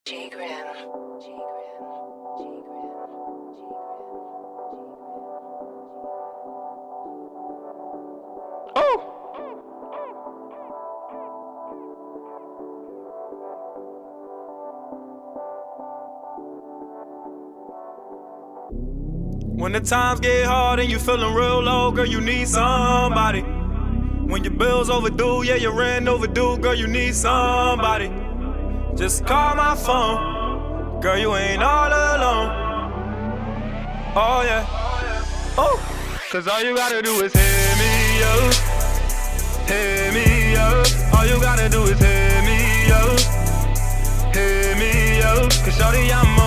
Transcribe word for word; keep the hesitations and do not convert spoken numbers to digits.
G-Gram. Oh! When the times get hard and you feeling real low, girl, you need somebody. When your bills overdue, yeah, your rent overdue, girl, you need somebody. Just call my phone, girl, you ain't all alone. Oh yeah, oh. Cause all you gotta do is hit me up, hit me up. All you gotta do is hit me up, hit me up. Cause shawty, I'm